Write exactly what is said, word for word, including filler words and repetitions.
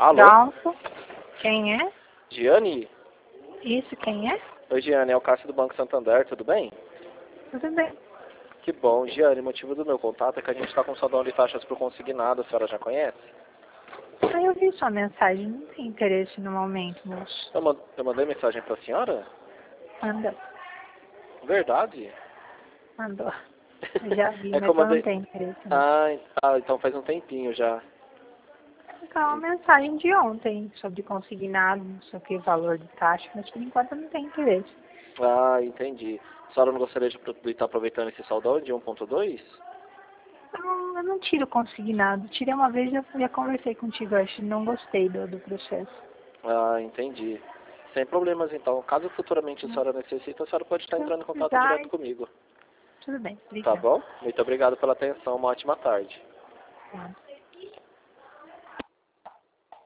Alô? Pronto. Quem é? Giane? Isso, quem é? Oi, Giane, é o Cássio do Banco Santander, tudo bem? Tudo bem. Que bom. Giane, o motivo do meu contato é que a gente está com saudão de taxas por consignado, a senhora já conhece? Ah, eu vi sua mensagem. Não tem interesse no momento, moço. Eu, man- eu mandei mensagem para a senhora? Mandou. Verdade? Mandou. Eu já vi, É que mas eu eu não mandei... tenho interesse, não. Ah, en- ah, então faz um tempinho já. Então, é uma mensagem de ontem sobre consignado, não sei o que, valor de taxa, mas por enquanto eu não tenho interesse. Ah, entendi. A senhora não gostaria de pro- de estar aproveitando esse saudão de um ponto dois? Não, eu não tiro consignado. Tirei uma vez e eu já conversei contigo, acho que não gostei do, do processo. Ah, entendi. Sem problemas, então. Caso futuramente a senhora necessite, a senhora pode estar Se eu entrando em contato precisar, direto comigo. tudo bem. Tá Obrigada. bom? Muito obrigado pela atenção. Uma ótima tarde. Tá.